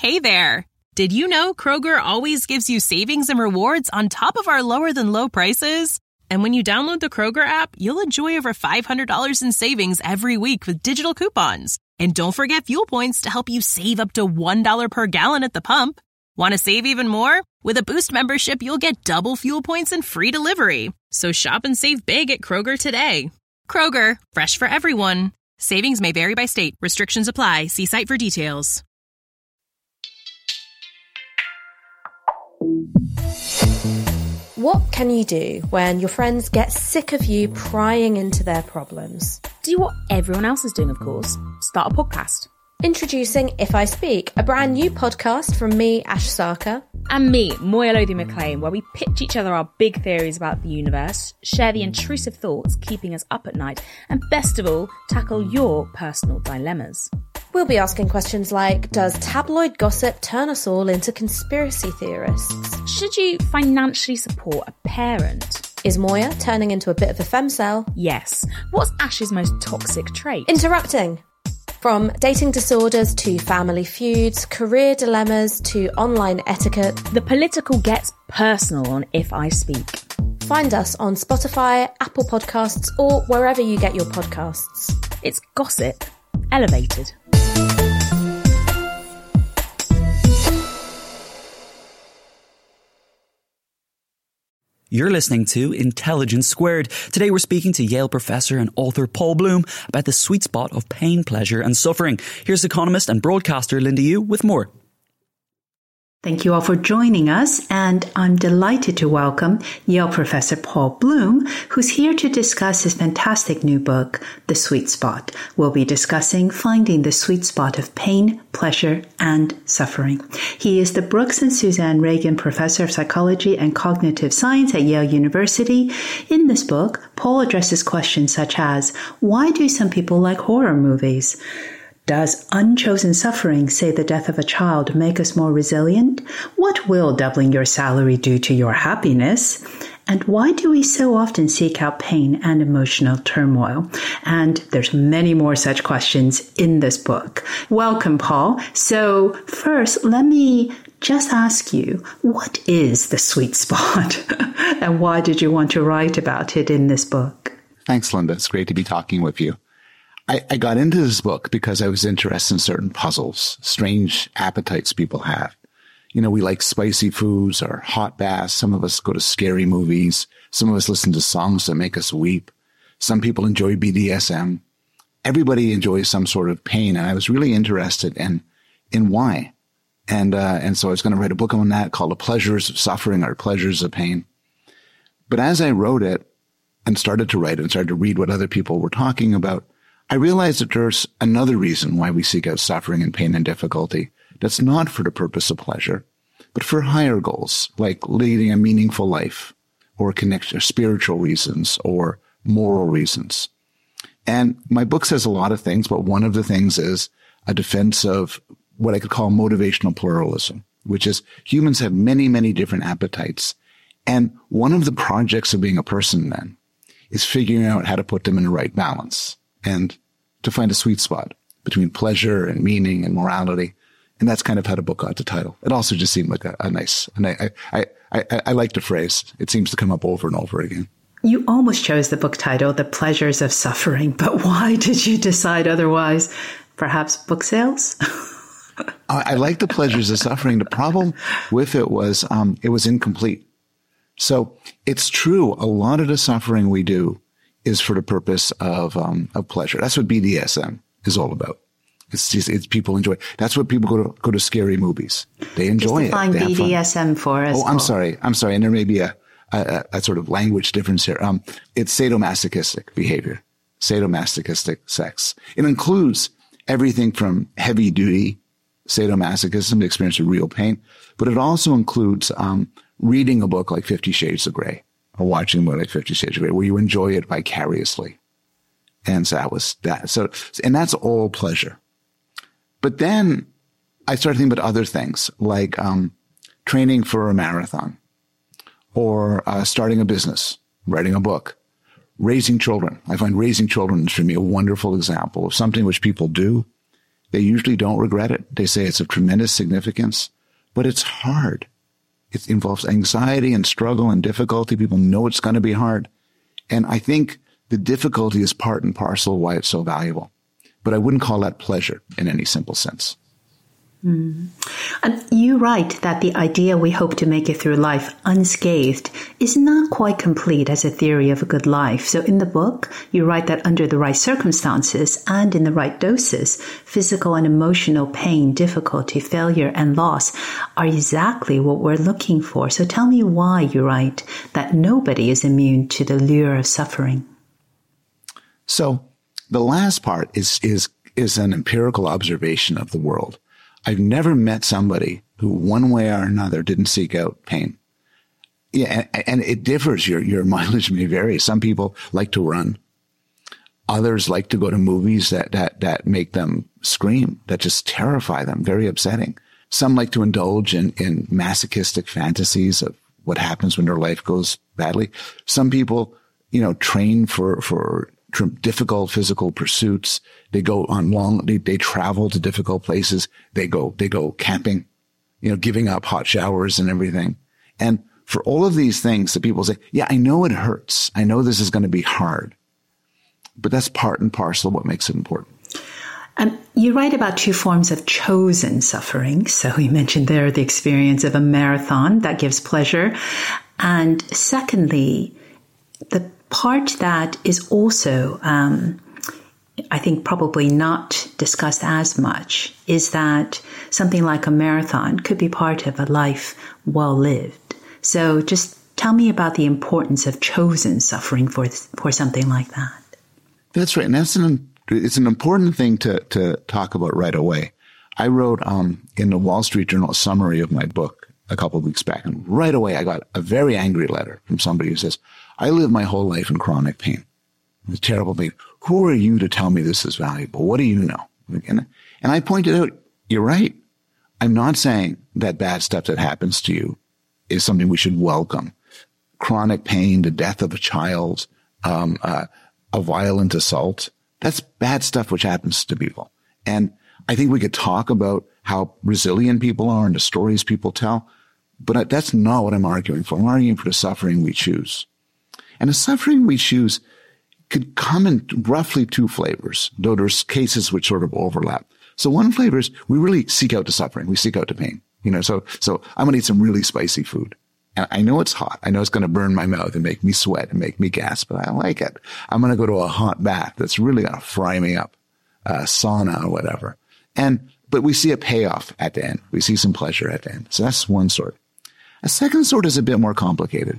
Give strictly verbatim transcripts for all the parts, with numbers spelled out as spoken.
Hey there! Did you know Kroger always gives you savings and rewards on top of our lower-than-low prices? And when you download the Kroger app, you'll enjoy over five hundred dollars in savings every week with digital coupons. And don't forget fuel points to help you save up to one dollar per gallon at the pump. Want to save even more? With a Boost membership, you'll get double fuel points and free delivery. So shop and save big at Kroger today. Kroger, fresh for everyone. Savings may vary by state. Restrictions apply. See site for details. What can you do when your friends get sick of you prying into their problems? Do what everyone else is doing, of course. Start a podcast. Introducing If I Speak, a brand new podcast from me, Ash Sarkar. And me, Moya Lothian-McLean, where we pitch each other our big theories about the universe, share the intrusive thoughts keeping us up at night, and best of all, tackle your personal dilemmas. We'll be asking questions like, does tabloid gossip turn us all into conspiracy theorists? Should you financially support a parent? Is Moya turning into a bit of a femcel? Yes. What's Ash's most toxic trait? Interrupting. From dating disorders to family feuds, career dilemmas to online etiquette. The political gets personal on If I Speak. Find us on Spotify, Apple Podcasts, or wherever you get your podcasts. It's gossip elevated. You're listening to Intelligence Squared. Today we're speaking to Yale professor and author Paul Bloom about the sweet spot of pain, pleasure and suffering. Here's economist and broadcaster Linda Yu with more. Thank you all for joining us, and I'm delighted to welcome Yale professor Paul Bloom, who's here to discuss his fantastic new book, The Sweet Spot. We'll be discussing finding the sweet spot of pain, pleasure, and suffering. He is the Brooks and Suzanne Reagan Professor of Psychology and Cognitive Science at Yale University. In this book, Paul addresses questions such as, why do some people like horror movies? Does unchosen suffering, say the death of a child, make us more resilient? What will doubling your salary do to your happiness? And why do we so often seek out pain and emotional turmoil? And there's many more such questions in this book. Welcome, Paul. So first, let me just ask you, what is the sweet spot? And why did you want to write about it in this book? Thanks, Linda. It's great to be talking with you. I, I got into this book because I was interested in certain puzzles, strange appetites people have. You know, we like spicy foods or hot baths. Some of us go to scary movies. Some of us listen to songs that make us weep. Some people enjoy B D S M. Everybody enjoys some sort of pain. And I was really interested in, in why. And, uh, and so I was going to write a book on that called The Pleasures of Suffering or Pleasures of Pain. But as I wrote it and started to write it and started to read what other people were talking about, I realized that there's another reason why we seek out suffering and pain and difficulty that's not for the purpose of pleasure, but for higher goals, like leading a meaningful life or connection, or spiritual reasons or moral reasons. And my book says a lot of things, but one of the things is a defense of what I could call motivational pluralism, which is humans have many, many different appetites. And one of the projects of being a person then is figuring out how to put them in the right balance and to find a sweet spot between pleasure and meaning and morality. And that's kind of how the book got the title. It also just seemed like a, a nice, and I, I, I, I, I like the phrase. It seems to come up over and over again. You almost chose the book title, The Pleasures of Suffering, but why did you decide otherwise? Perhaps book sales? I, I like The Pleasures of Suffering. The problem with it was, um, it was incomplete. So it's true. A lot of the suffering we do is for the purpose of, um, of pleasure. That's what B D S M is all about. It's just, it's people enjoy. That's what people go to, go to scary movies. They enjoy just define it. B D S M for us. Oh, I'm sorry. I'm sorry. And there may be a, a, a sort of language difference here. Um, it's sadomasochistic behavior, sadomasochistic sex. It includes everything from heavy duty sadomasochism, the experience of real pain, but it also includes, um, reading a book like Fifty Shades of Grey or watching a movie like Fifty Shades of Grey, where you enjoy it vicariously. And so that was that. So, and that's all pleasure. But then I started thinking about other things like, um, training for a marathon or, uh, starting a business, writing a book, raising children. I find raising children is for me a wonderful example of something which people do They usually don't regret it. They say it's of tremendous significance, but it's hard. It involves anxiety and struggle and difficulty. People know it's going to be hard. And I think the difficulty is part and parcel of why it's so valuable. But I wouldn't call that pleasure in any simple sense. Mm. And you write that the idea we hope to make it through life unscathed is not quite complete as a theory of a good life. So in the book, you write that under the right circumstances and in the right doses, physical and emotional pain, difficulty, failure, and loss are exactly what we're looking for. So tell me why you write that nobody is immune to the lure of suffering. So the last part is, is, is an empirical observation of the world. I've never met somebody who one way or another didn't seek out pain. Yeah, and, and it differs. Your, your mileage may vary. Some people like to run. Others like to go to movies that, that, that make them scream, that just terrify them, very upsetting. Some like to indulge in, in masochistic fantasies of what happens when their life goes badly. Some people, you know, train for, for difficult physical pursuits. They go on long, they, they travel to difficult places. They go, they go camping, you know, giving up hot showers and everything. And for all of these things that people say, yeah, I know it hurts. I know this is going to be hard, but that's part and parcel of what makes it important. Um, you write about two forms of chosen suffering. So you mentioned there the experience of a marathon that gives pleasure. And secondly, the part that is also, um, I think probably not discussed as much is that something like a marathon could be part of a life well lived. So just tell me about the importance of chosen suffering for for something like that. That's right. And that's an, it's an important thing to, to talk about right away. I wrote um, in the Wall Street Journal a summary of my book a couple of weeks back. And right away, I got a very angry letter from somebody who says, I lived my whole life in chronic pain. It's terrible pain. Who are you to tell me this is valuable? What do you know? And, and I pointed out, you're right. I'm not saying that bad stuff that happens to you is something we should welcome. Chronic pain, the death of a child, um, uh, a violent assault. That's bad stuff which happens to people. And I think we could talk about how resilient people are and the stories people tell, but that's not what I'm arguing for. I'm arguing for the suffering we choose. And the suffering we choose could come in roughly two flavors, though there's cases which sort of overlap. So one flavor is we really seek out the suffering. We seek out the pain. You know, so, so I'm going to eat some really spicy food. And I know it's hot. I know it's going to burn my mouth and make me sweat and make me gasp, but I like it. I'm going to go to a hot bath that's really going to fry me up, uh, sauna or whatever. And, but we see a payoff at the end. We see some pleasure at the end. So that's one sort. A second sort is a bit more complicated.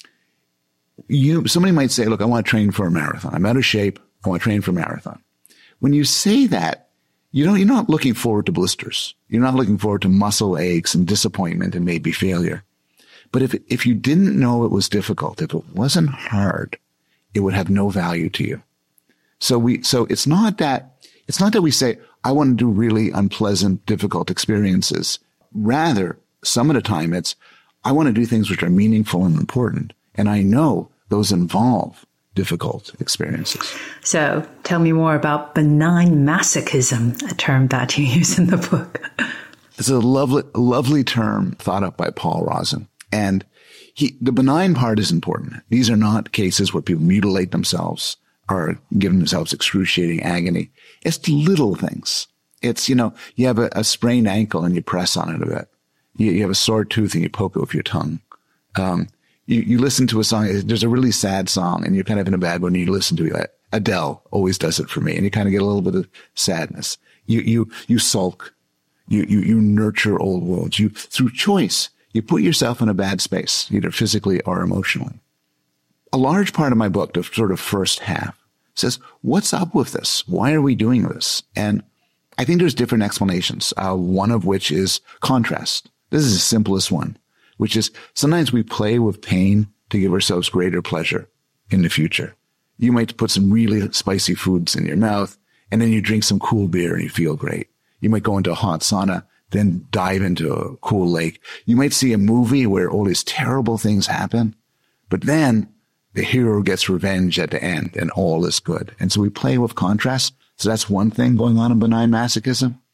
You, somebody might say, look, I want to train for a marathon. I'm out of shape. I want to train for a marathon. When you say that, you know, you're not looking forward to blisters. You're not looking forward to muscle aches and disappointment and maybe failure. But if, if you didn't know it was difficult, if it wasn't hard, it would have no value to you. So we, so it's not that, it's not that we say, I want to do really unpleasant, difficult experiences. Rather, some of the time it's, I want to do things which are meaningful and important. And I know those involve difficult experiences. So tell me more about benign masochism, a term that you use in the book. It's a lovely, lovely term thought up by Paul Rozin. And he, the benign part is important. These are not cases where people mutilate themselves or give themselves excruciating agony. It's the little things. It's, you know, you have a, a sprained ankle and you press on it a bit. You, you have a sore tooth and you poke it with your tongue. Um, you, you listen to a song. There's a really sad song and you're kind of in a bad mood and you listen to it. Adele always does it for me. And you kind of get a little bit of sadness. You, you, you sulk. You, you, you nurture old wounds. You, through choice, you put yourself in a bad space, either physically or emotionally. A large part of my book, the sort of first half, says, what's up with this? Why are we doing this? And I think there's different explanations, uh, one of which is contrast. This is the simplest one, which is sometimes we play with pain to give ourselves greater pleasure in the future. You might put some really spicy foods in your mouth, and then you drink some cool beer and you feel great. You might go into a hot sauna, then dive into a cool lake. You might see a movie where all these terrible things happen, but then the hero gets revenge at the end and all is good. And so we play with contrast. So that's one thing going on in benign masochism.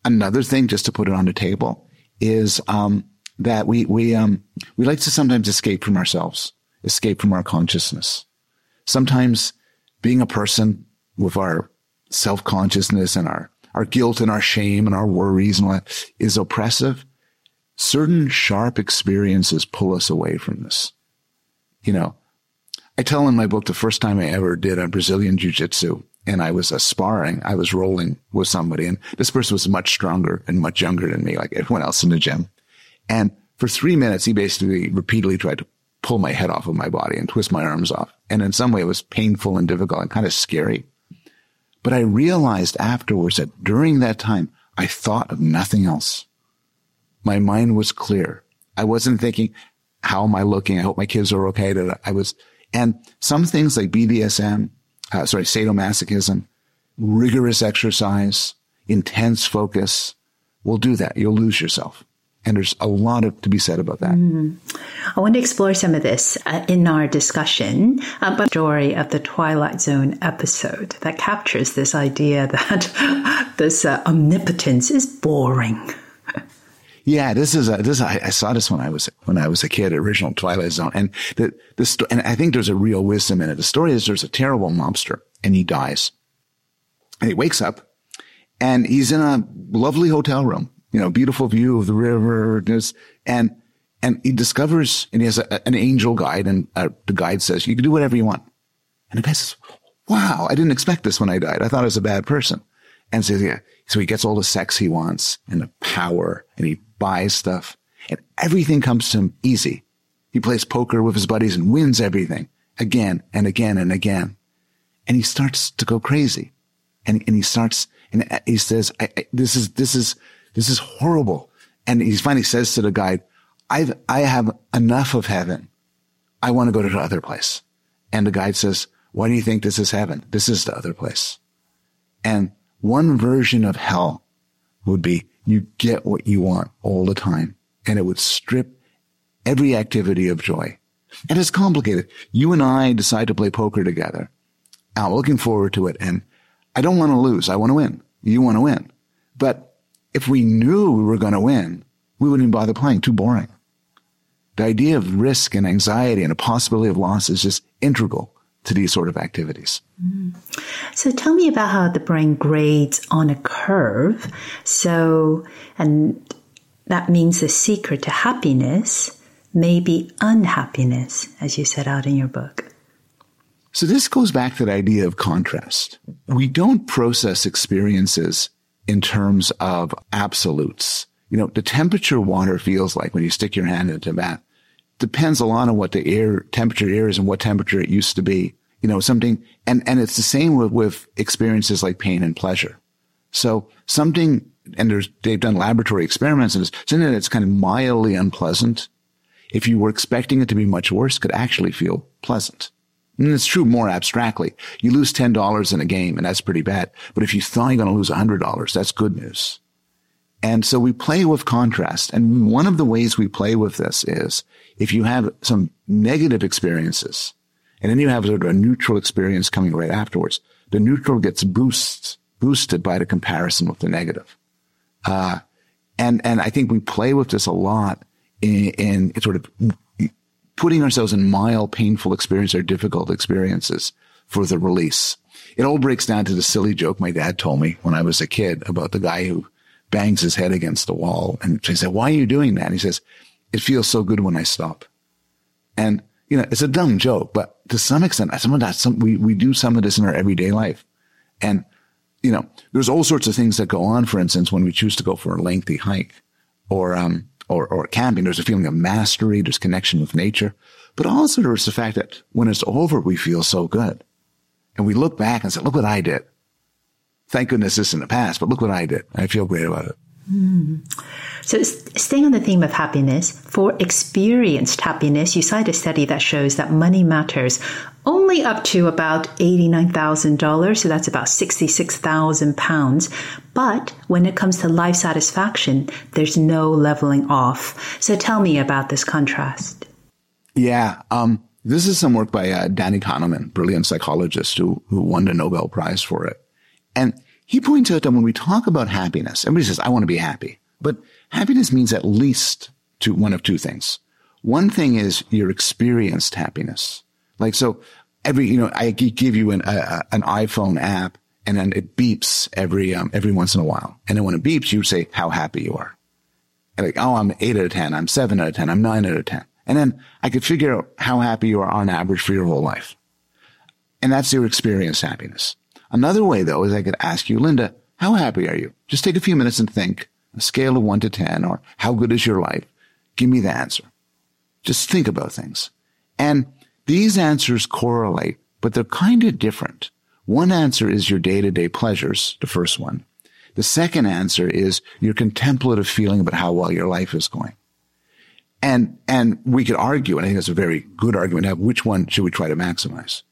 another thing, just to put it on the table, is um, that we we um, we like to sometimes escape from ourselves, escape from our consciousness. Sometimes being a person with our self-consciousness and our, our guilt and our shame and our worries and all that is oppressive. Certain sharp experiences pull us away from this. You know, I tell in my book the first time I ever did a Brazilian jiu-jitsu, and I was uh, sparring, I was rolling with somebody, and this person was much stronger and much younger than me, like everyone else in the gym. And for three minutes, he basically repeatedly tried to pull my head off of my body and twist my arms off. And in some way, it was painful and difficult and kind of scary. But I realized afterwards that during that time, I thought of nothing else. My mind was clear. I wasn't thinking, how am I looking? I hope my kids are okay. I was, and some things like B D S M, uh, sorry, sadomasochism, rigorous exercise, intense focus will do that. You'll lose yourself. And there's a lot of, to be said about that. Mm. I want to explore some of this uh, in our discussion about the story of the Twilight Zone episode that captures this idea that this uh, omnipotence is boring. Yeah, this is a, this. I, I saw this when I was when I was a kid. Original Twilight Zone, and the the and I think there's a real wisdom in it. The story is there's a terrible mobster, and he dies, and he wakes up, and he's in a lovely hotel room. You know, beautiful view of the river, and and he discovers, and he has a, an angel guide, and uh, the guide says, you can do whatever you want. And the guy says, wow, I didn't expect this when I died. I thought I was a bad person. And says, yeah. So he gets all the sex he wants and the power, and he buys stuff, and everything comes to him easy. He plays poker with his buddies and wins everything again and again and again. And he starts to go crazy. And, and he starts, and he says, I, I, this is, this is, This is horrible. And he finally says to the guide, I've, I have enough of heaven. I want to go to the other place. And the guide says, why do you think this is heaven? This is the other place. And one version of hell would be you get what you want all the time. And it would strip every activity of joy. And it's complicated. You and I decide to play poker together. I'm looking forward to it. And I don't want to lose. I want to win. You want to win. But if we knew we were going to win, we wouldn't even bother playing. Too boring. The idea of risk and anxiety and a possibility of loss is just integral to these sort of activities. Mm. So tell me about how the brain grades on a curve. So, and that means the secret to happiness may be unhappiness, as you set out in your book. So this goes back to the idea of contrast. We don't process experiences in terms of absolutes. You know, the temperature water feels like when you stick your hand into that depends a lot on what the air temperature is and what temperature it used to be. You know, something, and, and it's the same with, with experiences like pain and pleasure. So something, and there's, they've done laboratory experiments and something that's kind of mildly unpleasant, if you were expecting it to be much worse, could actually feel pleasant. And it's true more abstractly. You lose ten dollars in a game, and that's pretty bad. But if you thought you're going to lose one hundred dollars, that's good news. And so we play with contrast. And one of the ways we play with this is if you have some negative experiences, and then you have sort of a neutral experience coming right afterwards, the neutral gets boosts, boosted by the comparison with the negative. Uh, and, and I think we play with this a lot in, in sort of putting ourselves in mild, painful experiences or difficult experiences for the release. It all breaks down to the silly joke my dad told me when I was a kid about the guy who bangs his head against the wall. And I said, why are you doing that? And he says, it feels so good when I stop. And, you know, it's a dumb joke, but to some extent, some of that, some, we, we do some of this in our everyday life. And, you know, there's all sorts of things that go on. For instance, when we choose to go for a lengthy hike or, um, Or, or camping, there's a feeling of mastery, there's connection with nature. But also there's the fact that when it's over, we feel so good. And we look back and say, look what I did. Thank goodness this is in the past, but look what I did. I feel great about it. Mm. So staying on the theme of happiness, for experienced happiness, you cite a study that shows that money matters only up to about eighty-nine thousand dollars. So that's about sixty-six thousand pounds. But when it comes to life satisfaction, there's no leveling off. So tell me about this contrast. Yeah. Um, this is some work by uh, Danny Kahneman, brilliant psychologist who, who won the Nobel Prize for it. And he points out that when we talk about happiness, everybody says, I want to be happy. But happiness means at least two, one of two things. One thing is your experienced happiness. Like, so every, you know, I give you an, a, an iPhone app and then it beeps every, um, every once in a while. And then when it beeps, you say how happy you are. And like, oh, I'm eight out of ten. I'm seven out of ten. I'm nine out of ten. And then I could figure out how happy you are on average for your whole life. And that's your experienced happiness. Another way, though, is I could ask you, Linda, how happy are you? Just take a few minutes and think, a scale of one to ten, or how good is your life? Give me the answer. Just think about things. And these answers correlate, but they're kind of different. One answer is your day-to-day pleasures, the first one. The second answer is your contemplative feeling about how well your life is going. And, and we could argue, and I think that's a very good argument, now, which one should we try to maximize?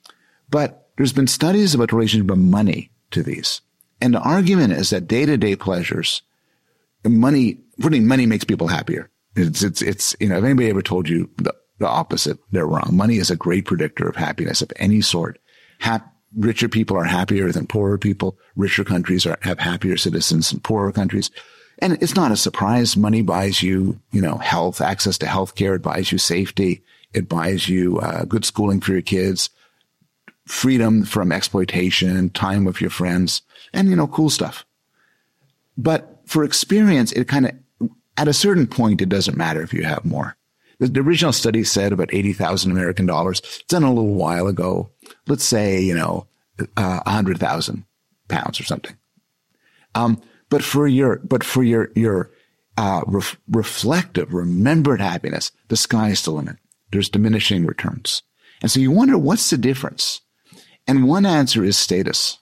But there's been studies about the relationship of money to these. And the argument is that day-to-day pleasures, money, putting money makes people happier. It's, it's, it's, you know, if anybody ever told you the, the opposite, they're wrong. Money is a great predictor of happiness of any sort. Hap, richer people are happier than poorer people. Richer countries are, have happier citizens than poorer countries. And it's not a surprise. Money buys you, you know, health, access to health care. It buys you safety. It buys you, uh, good schooling for your kids, freedom from exploitation, time with your friends, and, you know, cool stuff. But for experience, it kind of, at a certain point, it doesn't matter if you have more. The, the original study said about eighty thousand American dollars. It's done a little while ago. Let's say, you know, uh, one hundred thousand pounds or something. Um, but for your, but for your, your, uh, ref, reflective, remembered happiness, the sky is the limit. There's diminishing returns. And so you wonder, what's the difference? And one answer is status.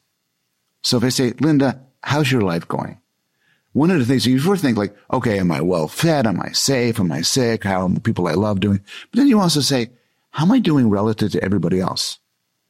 So if I say, Linda, how's your life going? One of the things you first think like, okay, am I well fed? Am I safe? Am I sick? How are people I love doing? But then you also say, how am I doing relative to everybody else?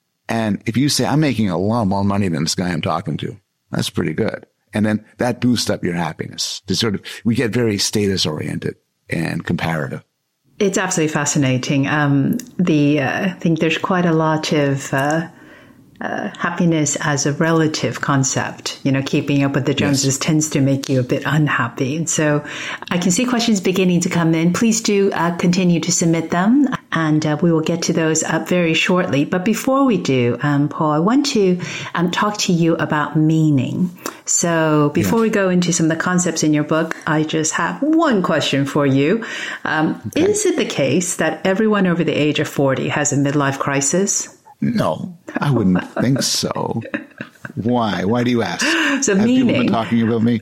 And if you say, I'm making a lot more money than this guy I'm talking to, that's pretty good. And then that boosts up your happiness. To sort of, we get very status oriented and comparative. It's absolutely fascinating. Um, the, uh, I think there's quite a lot of, uh, Uh, happiness as a relative concept. You know, keeping up with the Joneses yes. tends to make you a bit unhappy. And so I can see questions beginning to come in. Please do uh, continue to submit them, and uh, we will get to those up very shortly. But before we do, um, Paul, I want to um, talk to you about meaning. So before yeah. we go into some of the concepts in your book, I just have one question for you. Um, okay. Is it the case that everyone over the age of forty has a midlife crisis? No, I wouldn't think so. Why? Why do you ask? So Have meaning. people been talking about me?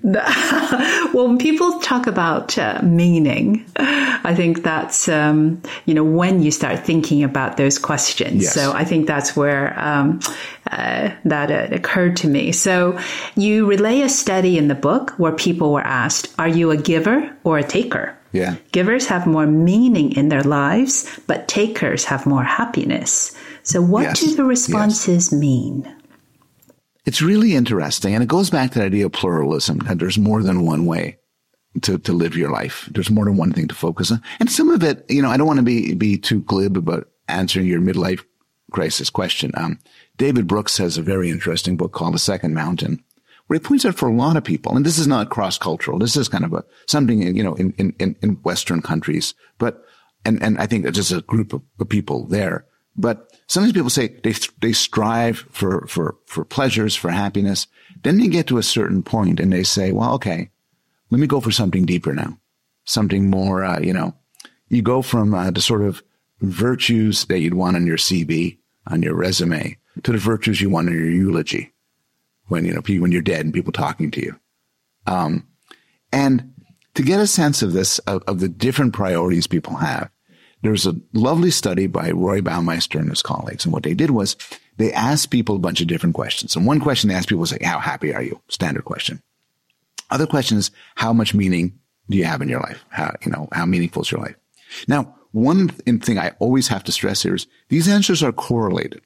Well, when people talk about uh, meaning, I think that's, um, you know, when you start thinking about those questions. Yes. So I think that's where um, uh, that uh, occurred to me. So you relay a study in the book where people were asked, are you a giver or a taker? Yeah. Givers have more meaning in their lives, but takers have more happiness. So what yes. do the responses yes. mean? It's really interesting. And it goes back to the idea of pluralism, that there's more than one way to, to live your life. There's more than one thing to focus on. And some of it, you know, I don't want to be, be too glib about answering your midlife crisis question. Um, David Brooks has a very interesting book called The Second Mountain, where he points out for a lot of people, and this is not cross-cultural. This is kind of a, something, you know, in, in, in Western countries, but, and, and I think it's just a group of, of people there. But sometimes people say they, they strive for, for, for pleasures, for happiness. Then they get to a certain point and they say, well, okay, let me go for something deeper now. Something more, uh, you know, you go from, uh, the sort of virtues that you'd want on your C V, on your resume, to the virtues you want in your eulogy. When, you know, when you're dead and people talking to you. Um, and to get a sense of this, of, of the different priorities people have, there's a lovely study by Roy Baumeister and his colleagues. And what they did was they asked people a bunch of different questions. And one question they asked people was like, how happy are you? Standard question. Other question is, how much meaning do you have in your life? How, you know, how meaningful is your life? Now, one thing I always have to stress here is these answers are correlated.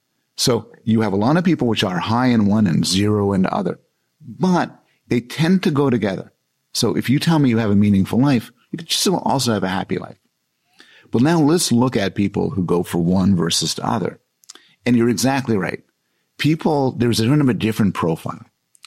So you have a lot of people which are high in one and zero in the other, but they tend to go together. So if you tell me you have a meaningful life, you can still also have a happy life. But now let's look at people who go for one versus the other. And you're exactly right. People, there's a kind of a different profile.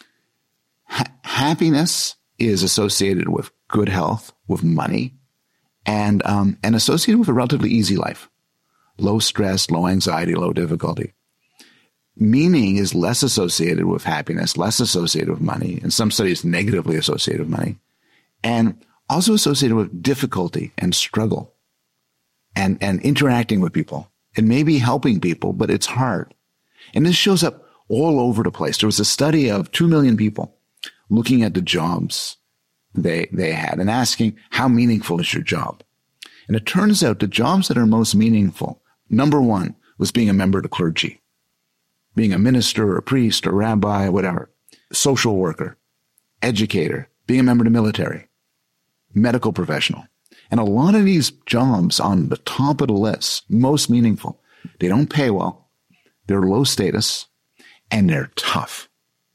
ha- happiness is associated with good health, with money, and, um, and associated with a relatively easy life. Low stress, low anxiety, low difficulty. Meaning is less associated with happiness, less associated with money. In some studies, negatively associated with money. And also associated with difficulty and struggle and, and interacting with people. It may be helping people, but it's hard. And this shows up all over the place. There was a study of two million people looking at the jobs they, they had and asking, how meaningful is your job? And it turns out the jobs that are most meaningful, number one was being a member of the clergy, being a minister or a priest or rabbi, whatever, social worker, educator, being a member of the military, medical professional. And a lot of these jobs on the top of the list, most meaningful, they don't pay well, they're low status, and they're tough.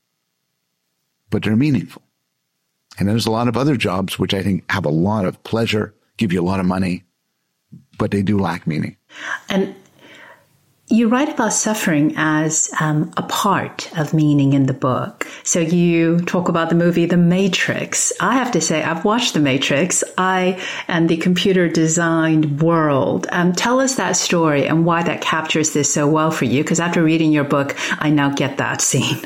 But they're meaningful. And there's a lot of other jobs which I think have a lot of pleasure, give you a lot of money, but they do lack meaning. And you write about suffering as um, a part of meaning in the book. So you talk about the movie The Matrix. I have to say, I've watched The Matrix. I and the computer designed world. Um, tell us that story and why that captures this so well for you. Because after reading your book, I now get that scene.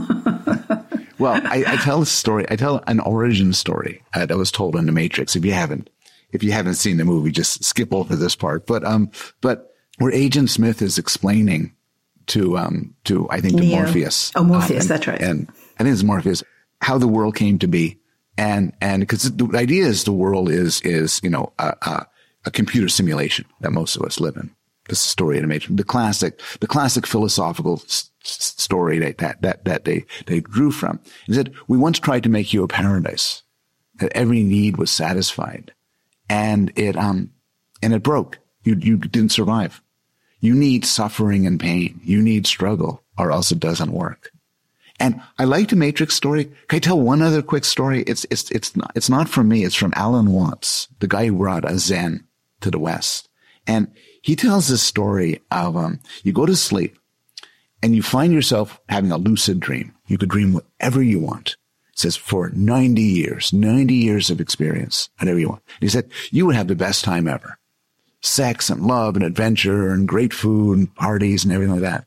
Well, I, I tell a story. I tell an origin story uh, that was told in The Matrix. If you haven't, if you haven't seen the movie, just skip over this part. But um, but. Where Agent Smith is explaining to, um, to, I think, to Neo. Morpheus. Oh, Morpheus, um, and, that's right. And I think it's Morpheus, how the world came to be. And, and because the idea is the world is, is, you know, a, a, a computer simulation that most of us live in. This is the story of the Matrix, the classic, the classic philosophical s- s- story that, that, that, that they, they drew from. He said, we once tried to make you a paradise, that every need was satisfied. And it, um, and it broke. You, you didn't survive. You need suffering and pain. You need struggle, or else it doesn't work. And I like the Matrix story. Can I tell one other quick story? It's, it's, it's not, it's not from me. It's from Alan Watts, the guy who brought a Zen to the West. And he tells this story of, um, you go to sleep and you find yourself having a lucid dream. You could dream whatever you want. It says for ninety years, ninety years of experience, whatever you want. And he said, you would have the best time ever. Sex and love and adventure and great food and parties and everything like that.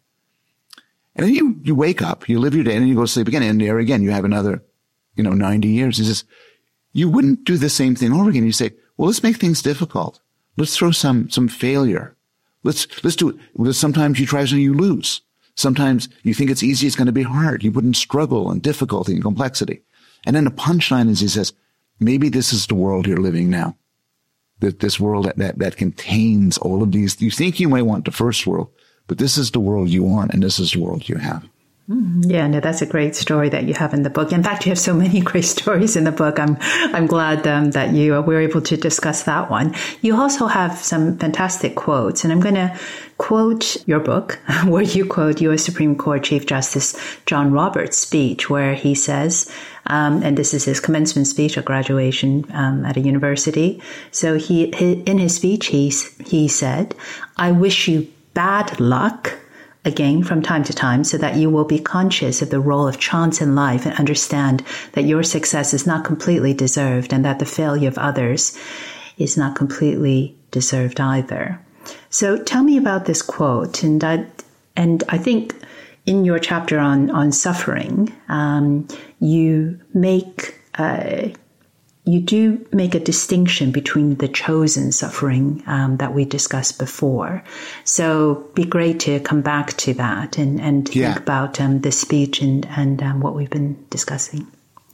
And then you, you wake up, you live your day, and then you go to sleep again, and there again, you have another, you know, ninety years. He says, you wouldn't do the same thing over again. You say, well, let's make things difficult. Let's throw some, some failure. Let's, let's do it. Because sometimes you try something, you lose. Sometimes you think it's easy, it's going to be hard. You wouldn't struggle and difficulty and complexity. And then the punchline is he says, maybe this is the world you're living now. That this world that, that, that contains all of these. You think you might want the first world, but this is the world you want, and this is the world you have. Yeah, no, that's a great story that you have in the book. In fact, you have so many great stories in the book. I'm I'm glad um, that you uh, were able to discuss that one. You also have some fantastic quotes, and I'm going to quote your book, where you quote U S Supreme Court Chief Justice John Roberts' speech, where he says, um, and this is his commencement speech at graduation um, at a university. So he, he in his speech, he he said, "I wish you bad luck." Again, from time to time, so that you will be conscious of the role of chance in life and understand that your success is not completely deserved and that the failure of others is not completely deserved either. So tell me about this quote. And I, and I think in your chapter on, on suffering, um, you make, uh, you do make a distinction between the chosen suffering um, that we discussed before. So be great to come back to that and, and yeah. think about um, this speech and, and um, what we've been discussing.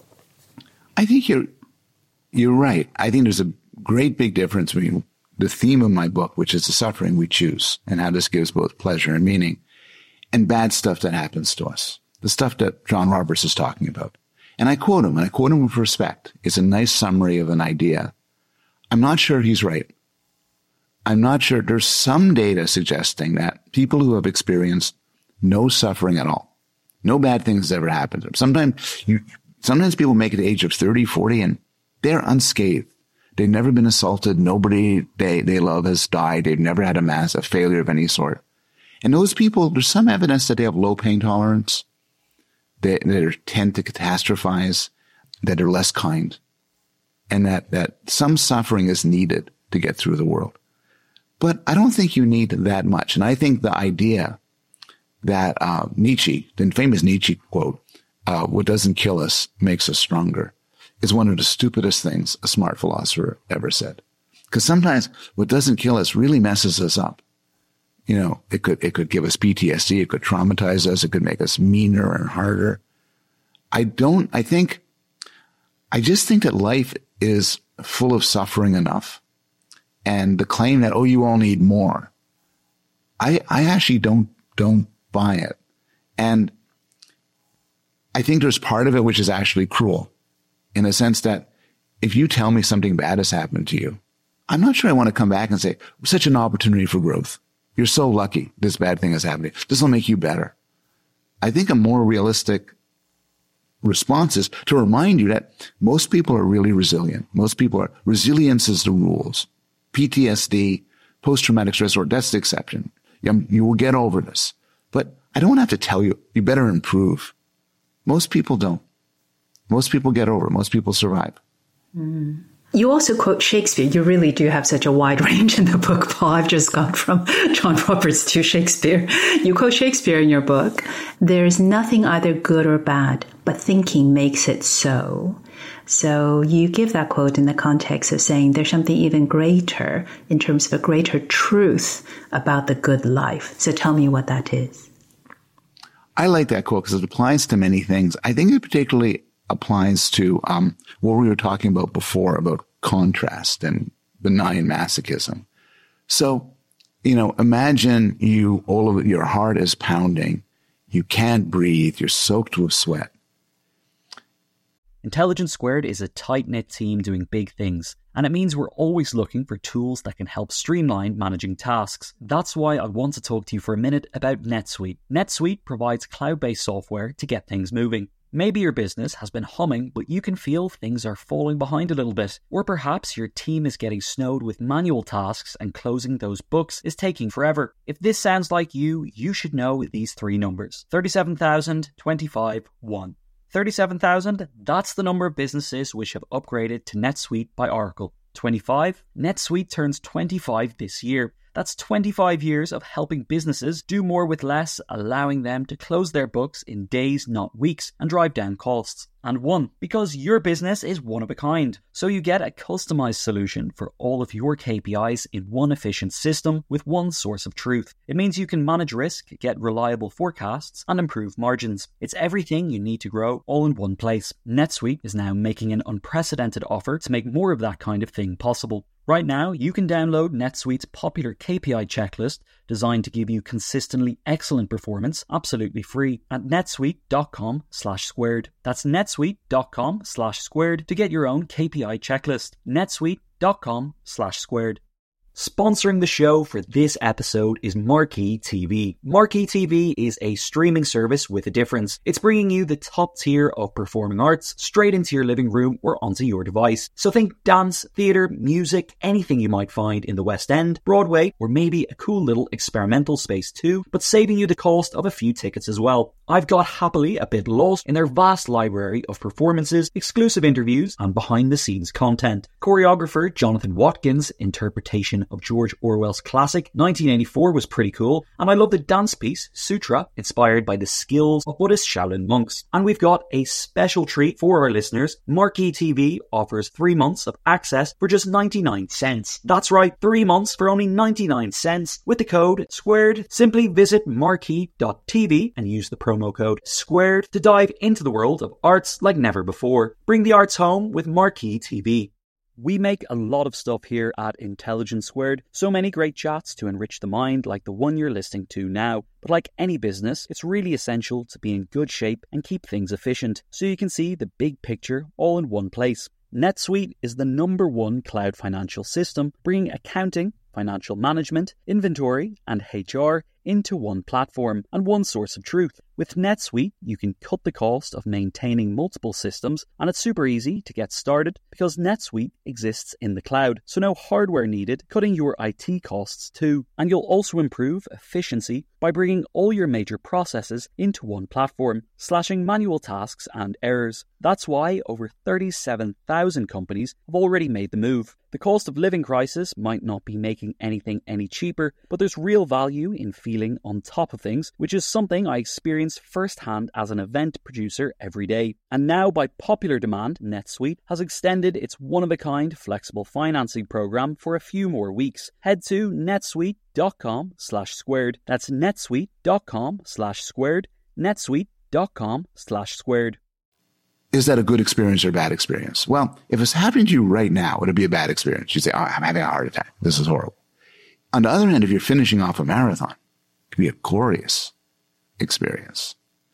I think you're you're right. I think there's a great big difference between the theme of my book, which is the suffering we choose and how this gives both pleasure and meaning, and bad stuff that happens to us, the stuff that John Roberts is talking about. And I quote him, and I quote him with respect. It's a nice summary of an idea. I'm not sure he's right. I'm not sure. There's some data suggesting that people who have experienced no suffering at all, no bad things ever happened to them. Sometimes you, sometimes people make it to the age of thirty, forty, and they're unscathed. They've never been assaulted. Nobody they, they love has died. They've never had a massive failure of any sort. And those people, there's some evidence that they have low pain tolerance. that, that tend to catastrophize, that are less kind, and that, that some suffering is needed to get through the world. But I don't think you need that much. And I think the idea that uh, Nietzsche, the famous Nietzsche quote, uh, what doesn't kill us makes us stronger, is one of the stupidest things a smart philosopher ever said. Because sometimes what doesn't kill us really messes us up. You know, it could, it could give us P T S D. It could traumatize us. It could make us meaner and harder. I don't, I think, I just think that life is full of suffering enough. And the claim that, oh, you all need more, I, I actually don't, don't buy it. And I think there's part of it which is actually cruel, in a sense that if you tell me something bad has happened to you, I'm not sure I want to come back and say, such an opportunity for growth. You're so lucky this bad thing is happening. This will make you better. I think a more realistic response is to remind you that most people are really resilient. Most people are, resilience is the rules. P T S D, post-traumatic stress disorder, that's the exception. You, you will get over this. But I don't have to tell you, you better improve. Most people don't. Most people get over it. Most people survive. Mm. You also quote Shakespeare. You really do have such a wide range in the book, Paul. I've just gone from John Roberts to Shakespeare. You quote Shakespeare in your book. There is nothing either good or bad, but thinking makes it so. So you give that quote in the context of saying there's something even greater in terms of a greater truth about the good life. So tell me what that is. I like that quote because it applies to many things. I think it particularly applies to um, what we were talking about before, about contrast and benign masochism. So, you know, imagine you, all of it, your heart is pounding. You can't breathe. You're soaked with sweat. Intelligence Squared is a tight-knit team doing big things, and it means we're always looking for tools that can help streamline managing tasks. That's why I want to talk to you for a minute about NetSuite. NetSuite provides cloud-based software to get things moving. Maybe your business has been humming, but you can feel things are falling behind a little bit. Or perhaps your team is getting snowed with manual tasks and closing those books is taking forever. If this sounds like you, you should know these three numbers. thirty-seven thousand, twenty-five, one. thirty-seven thousand, that's the number of businesses which have upgraded to NetSuite by Oracle. twenty-five, NetSuite turns twenty-five this year. That's twenty-five years of helping businesses do more with less, allowing them to close their books in days, not weeks, and drive down costs. And one, because your business is one of a kind. So you get a customized solution for all of your K P Is in one efficient system with one source of truth. It means you can manage risk, get reliable forecasts, and improve margins. It's everything you need to grow all in one place. NetSuite is now making an unprecedented offer to make more of that kind of thing possible. Right now, you can download NetSuite's popular K P I checklist designed to give you consistently excellent performance absolutely free at netsuite.com slash squared. That's netsuite.com slash squared to get your own K P I checklist. netsuite.com slash squared. Sponsoring the show for this episode is Marquee T V. Marquee T V is a streaming service with a difference. It's bringing you the top tier of performing arts straight into your living room or onto your device. So think dance, theatre, music, anything you might find in the West End, Broadway, or maybe a cool little experimental space too, but saving you the cost of a few tickets as well. I've got happily a bit lost in their vast library of performances, exclusive interviews, and behind-the-scenes content. Choreographer Jonathan Watkins' interpretation of George Orwell's classic nineteen eighty-four was pretty cool, and I love the dance piece Sutra, inspired by the skills of Buddhist Shaolin monks. And we've got a special treat for our listeners. Marquee T V offers three months of access for just ninety-nine cents. That's right, three months for only ninety-nine cents with the code SQUARED. Simply visit marquee dot t v and use the promo code SQUARED to dive into the world of arts like never before. Bring the arts home with Marquee T V. We make a lot of stuff here at Intelligence Squared, so many great chats to enrich the mind like the one you're listening to now. But like any business, it's really essential to be in good shape and keep things efficient, so you can see the big picture all in one place. NetSuite is the number one cloud financial system, bringing accounting, financial management, inventory, and H R into one platform and one source of truth. With NetSuite, you can cut the cost of maintaining multiple systems, and it's super easy to get started because NetSuite exists in the cloud, so no hardware needed, cutting your I T costs too. And you'll also improve efficiency by bringing all your major processes into one platform, slashing manual tasks and errors. That's why over thirty-seven thousand companies have already made the move. The cost of living crisis might not be making anything any cheaper, but there's real value in feeling on top of things, which is something I experience firsthand as an event producer every day. And now, by popular demand, NetSuite has extended its one-of-a-kind flexible financing program for a few more weeks. Head to netsuite.com slash squared. That's netsuite.com slash squared. netsuite.com slash squared. Is that a good experience or a bad experience? Well, if it's happening to you right now, it'd be a bad experience. You'd say, oh, I'm having a heart attack. This is horrible. On the other hand, if you're finishing off a marathon, it could be a glorious experience.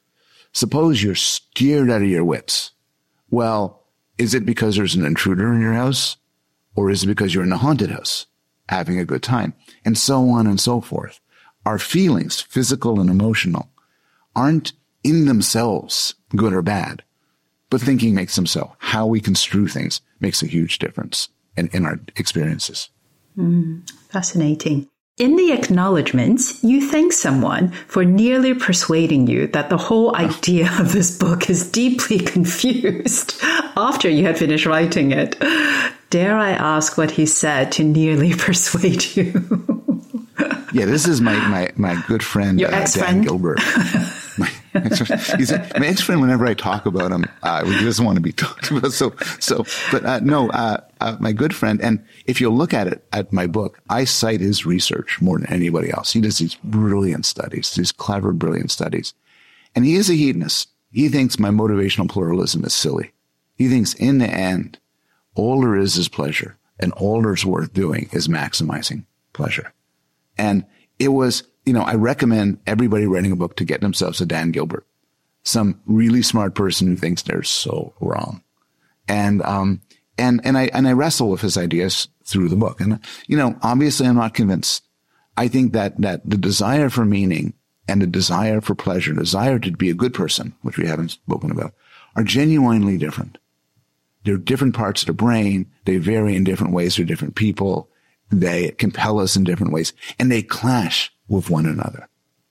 Suppose you're scared out of your wits. Well, is it because there's an intruder in your house? Or is it because you're in a haunted house having a good time? And so on and so forth. Our feelings, physical and emotional, aren't in themselves good or bad. But thinking makes them so. How we construe things makes a huge difference in, in our experiences. Mm, fascinating. In the acknowledgements, you thank someone for nearly persuading you that the whole idea of this book is deeply confused after you had finished writing it. Dare I ask what he said to nearly persuade you? Yeah, this is my, my, my good friend, Your uh, ex-friend? Dan Gilbert. my, he's a, my ex-friend, whenever I talk about him, uh, he doesn't want to be talked about. So, so, but, uh, no, uh, uh, my good friend. And if you look at it, at my book, I cite his research more than anybody else. He does these brilliant studies, these clever, brilliant studies. And he is a hedonist. He thinks my motivational pluralism is silly. He thinks in the end, all there is is pleasure, and all there's worth doing is maximizing pleasure. And it was, you know, I recommend everybody writing a book to get themselves a Dan Gilbert, some really smart person who thinks they're so wrong. And, um, and, and I, and I wrestle with his ideas through the book. And, you know, obviously I'm not convinced. I think that, that the desire for meaning and the desire for pleasure, the desire to be a good person, which we haven't spoken about, are genuinely different. They're different parts of the brain. They vary in different ways for different people. They compel us in different ways, and they clash with one another.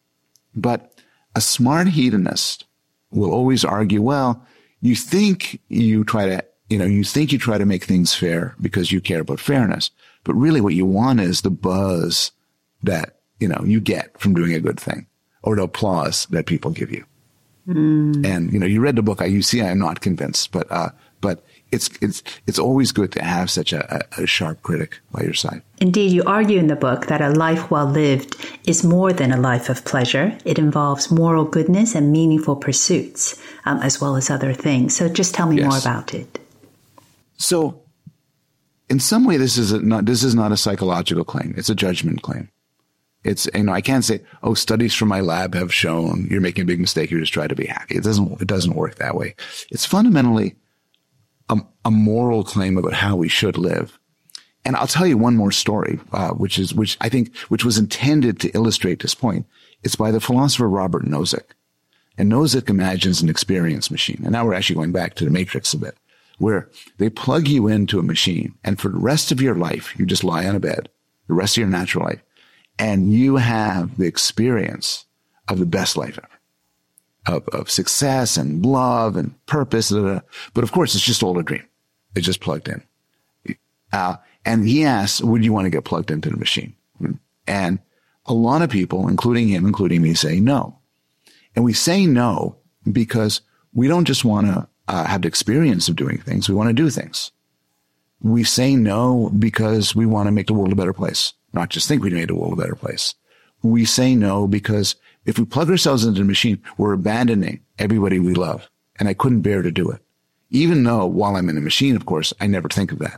But a smart hedonist will always argue, well, you think you try to, you know, you think you try to make things fair because you care about fairness, but really what you want is the buzz that, you know, you get from doing a good thing, or the applause that people give you. Mm. And, you know, you read the book. I, you see, I'm not convinced, but, uh, but it's, it's, it's always good to have such a, a, a sharp critic by your side. Indeed, you argue in the book that a life well lived is more than a life of pleasure. It involves moral goodness and meaningful pursuits, um, as well as other things. So just tell me yes. more about it. So in some way, this is a, not, this is not a psychological claim. It's a judgment claim. It's, you know, I can't say, oh, studies from my lab have shown you're making a big mistake. You're just trying to be happy. It doesn't, it doesn't work that way. It's fundamentally a, a moral claim about how we should live. And I'll tell you one more story, uh, which is, which I think, which was intended to illustrate this point. It's by the philosopher Robert Nozick. And Nozick imagines an experience machine. And now we're actually going back to the Matrix a bit, where they plug you into a machine, and for the rest of your life, you just lie on a bed, the rest of your natural life, and you have the experience of the best life ever, of, of success and love and purpose. Blah, blah, blah. But of course, it's just all a dream. It's just plugged in. Uh, and he asks, would you want to get plugged into the machine? And a lot of people, including him, including me, say no. And we say no because we don't just want to uh, have the experience of doing things. We want to do things. We say no because we want to make the world a better place. Not just think we made the world a better place. We say no because if we plug ourselves into the machine, we're abandoning everybody we love. And I couldn't bear to do it. Even though while I'm in the machine, of course, I never think of that.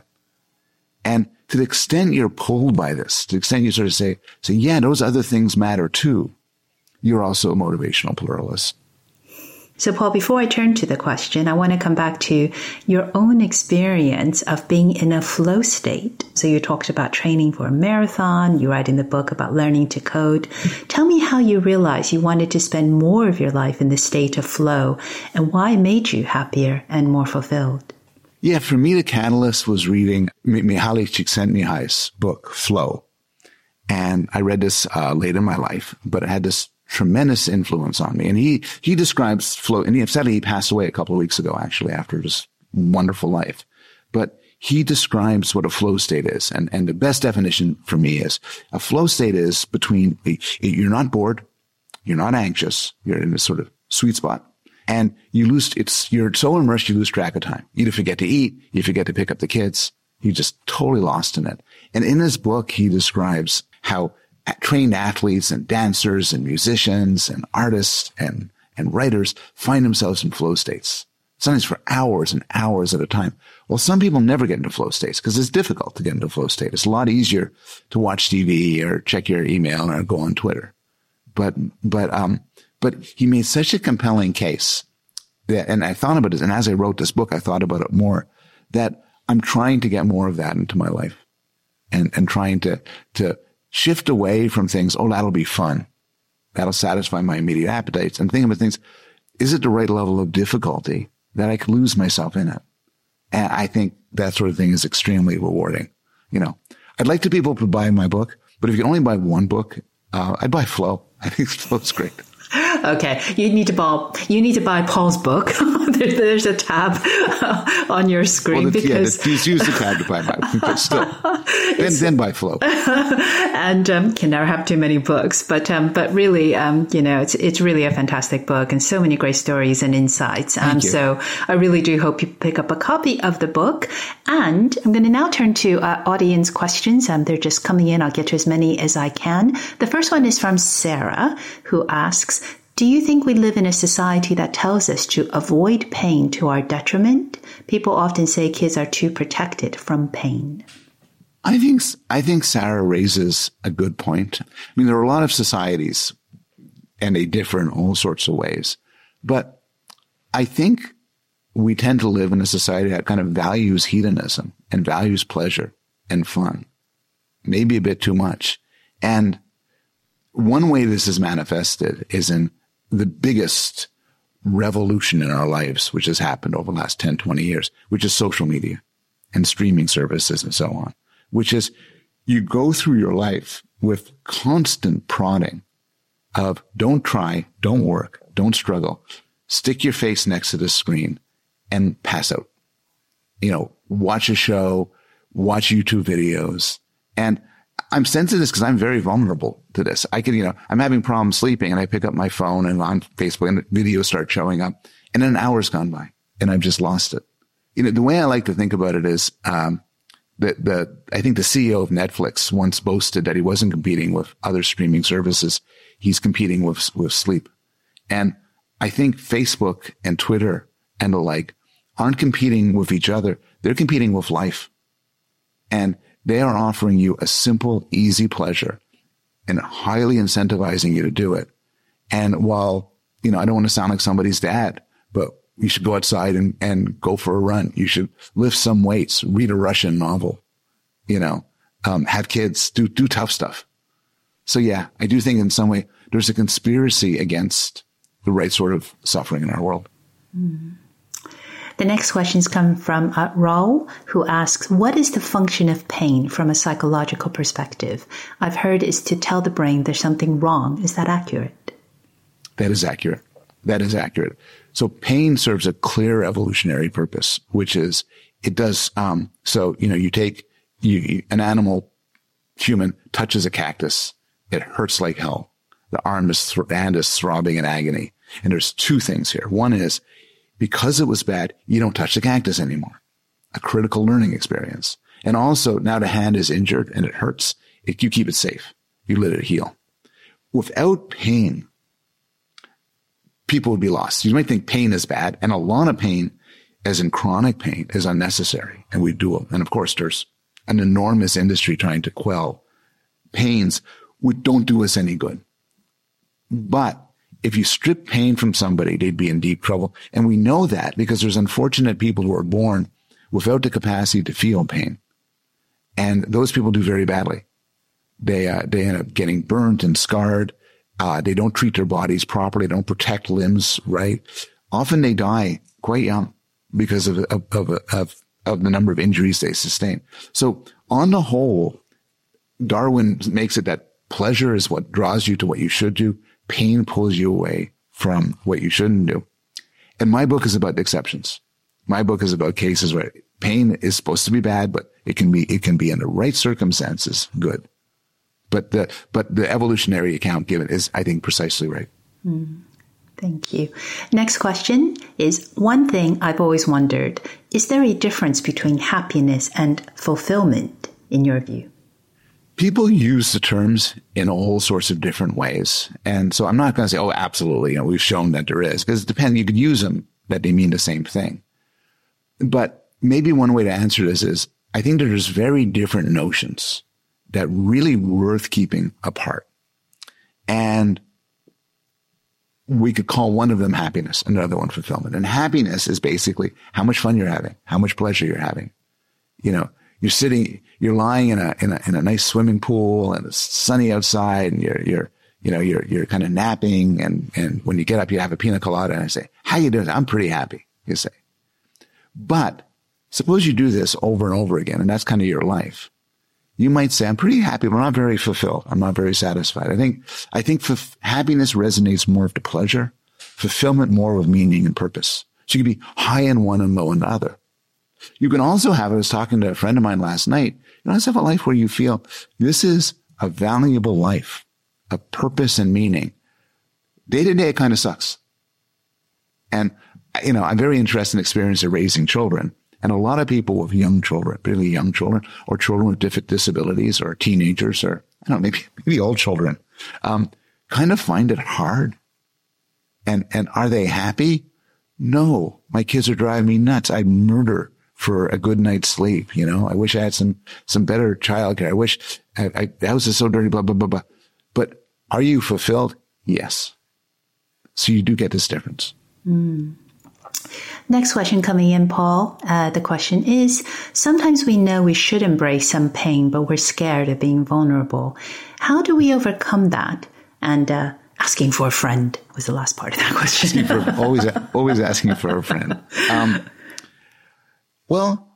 And to the extent you're pulled by this, to the extent you sort of say, say, yeah, those other things matter too, you're also a motivational pluralist. So, Paul, before I turn to the question, I want to come back to your own experience of being in a flow state. So you talked about training for a marathon. You write in the book about learning to code. Tell me how you realized you wanted to spend more of your life in the state of flow and why it made you happier and more fulfilled. Yeah, for me, the catalyst was reading Mihaly Csikszentmihalyi's book, Flow. And I read this uh, late in my life, but it had this tremendous influence on me. And he, he describes flow, and he, sadly, he passed away a couple of weeks ago, actually, after this wonderful life. But he describes what a flow state is. And, and the best definition for me is a flow state is between, you're not bored, you're not anxious, you're in this sort of sweet spot. And you lose, it's, you're so immersed, you lose track of time. You forget to eat, you forget to pick up the kids. You're just totally lost in it. And in his book, he describes how trained athletes and dancers and musicians and artists and, and writers find themselves in flow states, sometimes for hours and hours at a time. Well, some people never get into flow states because it's difficult to get into flow state. It's a lot easier to watch T V or check your email or go on Twitter. But, but, um, but he made such a compelling case that, and I thought about it, and as I wrote this book, I thought about it more, that I'm trying to get more of that into my life and, and trying to, to, shift away from things, oh, that'll be fun. That'll satisfy my immediate appetites. And think about things, is it the right level of difficulty that I could lose myself in it? And I think that sort of thing is extremely rewarding. You know, I'd like to people to buy my book, but if you can only buy one book, uh, I'd buy Flow. I think Flow's great. Okay, you need to buy you need to buy Paul's book. there, there's a tab uh, on your screen well, the, because yeah, the, use the tab to buy my book, but still, then then buy Flow. And um, can never have too many books, but um, but really, um, you know, it's it's really a fantastic book and so many great stories and insights. Um, so I really do hope you pick up a copy of the book. And I'm going to now turn to uh, audience questions. Um, they're just coming in. I'll get to as many as I can. The first one is from Sarah, who asks, do you think we live in a society that tells us to avoid pain to our detriment? People often say kids are too protected from pain. I think, I think Sarah raises a good point. I mean, there are a lot of societies and they differ in all sorts of ways, but I think we tend to live in a society that kind of values hedonism and values pleasure and fun, maybe a bit too much. And one way this is manifested is in the biggest revolution in our lives, which has happened over the last ten, twenty years, which is social media and streaming services and so on, which is you go through your life with constant prodding of don't try, don't work, don't struggle, stick your face next to the screen and pass out. You know, watch a show, watch YouTube videos. And I'm sensitive to this because I'm very vulnerable to this. I can, you know, I'm having problems sleeping and I pick up my phone and on Facebook and videos start showing up and then an hour's gone by and I've just lost it. You know, the way I like to think about it is, um, the, the, I think the C E O of Netflix once boasted that he wasn't competing with other streaming services. He's competing with, with sleep. And I think Facebook and Twitter and the like aren't competing with each other. They're competing with life. And they are offering you a simple, easy pleasure and highly incentivizing you to do it. And while, you know, I don't want to sound like somebody's dad, but you should go outside and, and go for a run. You should lift some weights, read a Russian novel, you know, um, have kids, do, do tough stuff. So yeah, I do think in some way there's a conspiracy against the right sort of suffering in our world. Mm. The next questions come from uh, Raul, who asks, what is the function of pain from a psychological perspective? I've heard it's to tell the brain there's something wrong. Is that accurate? That is accurate. That is accurate. So pain serves a clear evolutionary purpose, which is it does, um, so, you know, you take you, you, an animal, human, touches a cactus. It hurts like hell. The arm is, th- the hand is throbbing in agony. And there's two things here. One is, because it was bad, you don't touch the cactus anymore. A critical learning experience. And also, now the hand is injured and it hurts. It, you keep it safe. You let it heal. Without pain, people would be lost. You might think pain is bad, and a lot of pain, as in chronic pain, is unnecessary. And we do it. And of course, there's an enormous industry trying to quell pains which don't do us any good. But if you strip pain from somebody, they'd be in deep trouble. And we know that because there's unfortunate people who are born without the capacity to feel pain. And those people do very badly. They, uh, they end up getting burnt and scarred. Uh, they don't treat their bodies properly. They don't protect limbs right. Often they die quite young because of, of, of, of, of the number of injuries they sustain. So on the whole, Darwin makes it that pleasure is what draws you to what you should do. Pain pulls you away from what you shouldn't do. And my book is about the exceptions. My book is about cases where pain is supposed to be bad, but it can be, it can be in the right circumstances good. But the, but the evolutionary account given is, I think, precisely right. Mm, thank you. Next question is, one thing I've always wondered, is there a difference between happiness and fulfillment in your view? People use the terms in all sorts of different ways. And so I'm not going to say, oh, absolutely, you know, we've shown that there is, because it depends. You could use them that they mean the same thing. But maybe one way to answer this is, I think that there's very different notions that really worth keeping apart. And we could call one of them happiness, another one fulfillment. And happiness is basically how much fun you're having, how much pleasure you're having. You know, you're sitting, you're lying in a, in a, in a nice swimming pool and it's sunny outside and you're, you're, you know, you're, you're kind of napping. And, and when you get up, you have a pina colada and I say, how you doing? I'm pretty happy, you say. But suppose you do this over and over again, and that's kind of your life. You might say, I'm pretty happy, but I'm not very fulfilled. I'm not very satisfied. I think, I think f- happiness resonates more with the pleasure, fulfillment more with meaning and purpose. So you can be high in one and low in the other. You can also have, I was talking to a friend of mine last night, you know, let's have a life where you feel this is a valuable life, a purpose and meaning. Day to day, it kind of sucks. And, you know, I'm very interested in the experience of raising children. And a lot of people with young children, really young children, or children with different disabilities, or teenagers, or, I don't know, maybe, maybe old children, um, kind of find it hard. And, and are they happy? No. My kids are driving me nuts. I'd murder for a good night's sleep. You know, I wish I had some, some better childcare. I wish I, I, the house is so dirty, blah, blah, blah, blah. But are you fulfilled? Yes. So you do get this difference. Mm. Next question coming in, Paul. Uh, the question is, sometimes we know we should embrace some pain, but we're scared of being vulnerable. How do we overcome that? And uh, asking for a friend was the last part of that question. for, always, always asking for a friend. Um, well,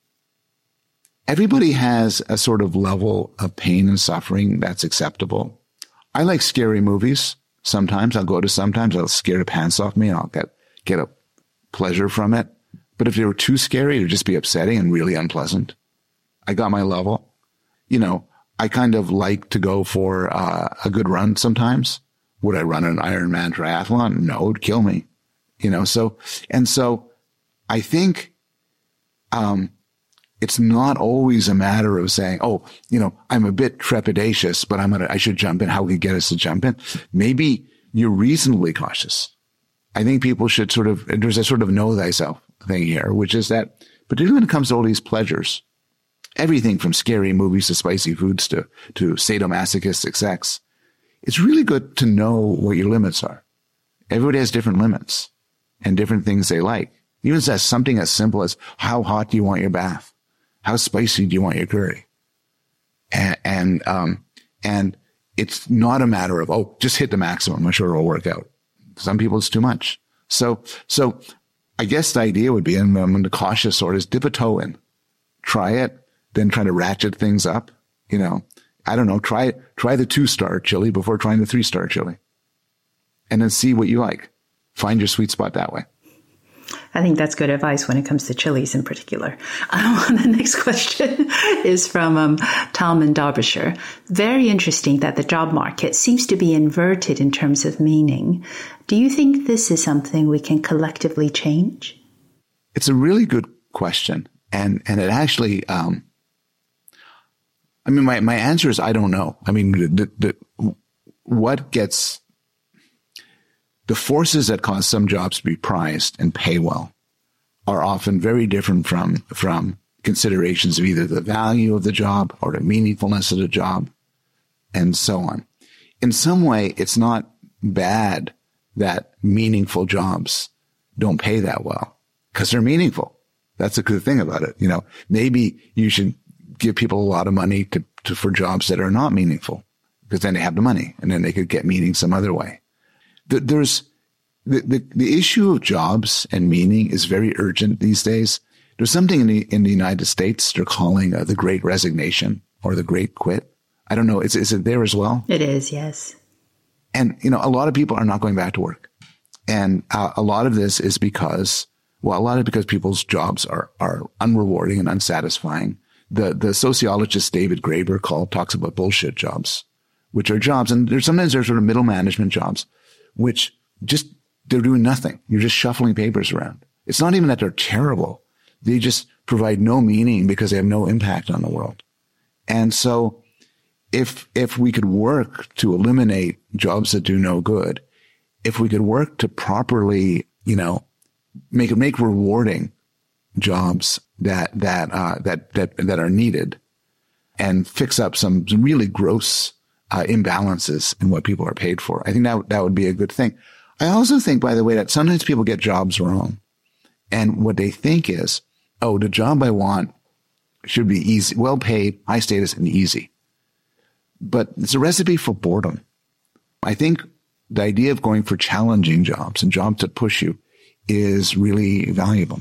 everybody has a sort of level of pain and suffering that's acceptable. I like scary movies. Sometimes I'll go to sometimes I'll scare the pants off me and I'll get, get a pleasure from it. But if they were too scary, it would just be upsetting and really unpleasant. I got my level. You know, I kind of like to go for uh, a good run sometimes. Would I run an Ironman triathlon? No, it'd kill me. You know, so, and so I think um, it's not always a matter of saying, oh, you know, I'm a bit trepidatious, but I'm gonna, I should jump in. How can we get us to jump in? Maybe you're reasonably cautious. I think people should sort of, there's a sort of know thyself thing here, which is that, particularly when it comes to all these pleasures, everything from scary movies to spicy foods to, to sadomasochistic sex, it's really good to know what your limits are. Everybody has different limits and different things they like. Even as something as simple as how hot do you want your bath? How spicy do you want your curry? And, and, um, and it's not a matter of, oh, just hit the maximum. I'm sure it'll work out. Some people it's too much. So, so I guess the idea would be, and I'm in the cautious sort, is dip a toe in, try it, then try to ratchet things up. You know, I don't know, try, try the two star chili before trying the three star chili and then see what you like. Find your sweet spot that way. I think that's good advice when it comes to chilies in particular. Um, the next question is from um, Tom in Derbyshire. Very interesting that the job market seems to be inverted in terms of meaning. Do you think this is something we can collectively change? It's a really good question. And, and it actually, um, I mean, my, my answer is, I don't know. I mean, the, the, what gets, the forces that cause some jobs to be prized and pay well are often very different from, from considerations of either the value of the job or the meaningfulness of the job and so on. In some way, it's not bad that meaningful jobs don't pay that well because they're meaningful. That's the good thing about it. You know, maybe you should give people a lot of money to, to for jobs that are not meaningful, because then they have the money and then they could get meaning some other way. The, there's the, the, the issue of jobs and meaning is very urgent these days. There's something in the, in the United States they're calling uh, the Great Resignation or the Great Quit. I don't know. Is, is it there as well? It is, yes. And, you know, a lot of people are not going back to work. And uh, a lot of this is because, well, a lot of because people's jobs are, are unrewarding and unsatisfying. The, the sociologist David Graeber called, talks about bullshit jobs, which are jobs. And there's sometimes there's sort of middle management jobs, which just, they're doing nothing. You're just shuffling papers around. It's not even that they're terrible. They just provide no meaning because they have no impact on the world. And so if, if we could work to eliminate jobs that do no good, if we could work to properly, you know, make, make rewarding jobs that, that, uh, that, that, that are needed and fix up some, some really gross, uh, imbalances in what people are paid for, I think that, that would be a good thing. I also think, by the way, that sometimes people get jobs wrong. And what they think is, oh, the job I want should be easy, well paid, high status, and easy. But it's a recipe for boredom. I think the idea of going for challenging jobs and jobs that push you is really valuable.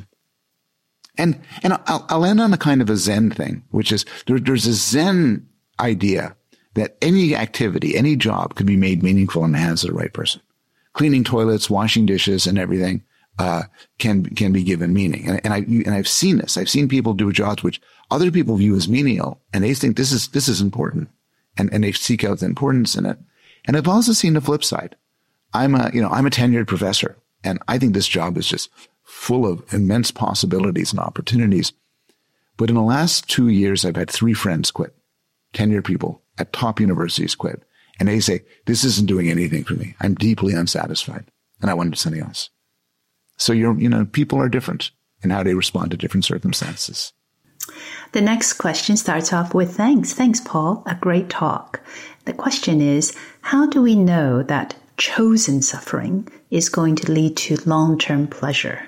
And, and I'll, I'll end on a kind of a Zen thing, which is there, there's a Zen idea that any activity, any job could be made meaningful in the hands of the right person. Cleaning toilets, washing dishes, and everything uh can can be given meaning. And, and I and I've seen this. I've seen people do jobs which other people view as menial, and they think this is this is important, and and they seek out the importance in it. And I've also seen the flip side. I'm a you know I'm a tenured professor, and I think this job is just full of immense possibilities and opportunities. But in the last two years, I've had three friends quit, tenured people at top universities quit. And they say, this isn't doing anything for me. I'm deeply unsatisfied and I want to do something else. So you're, you know, people are different in how they respond to different circumstances. The next question starts off with thanks. Thanks, Paul. A great talk. The question is, how do we know that chosen suffering is going to lead to long-term pleasure?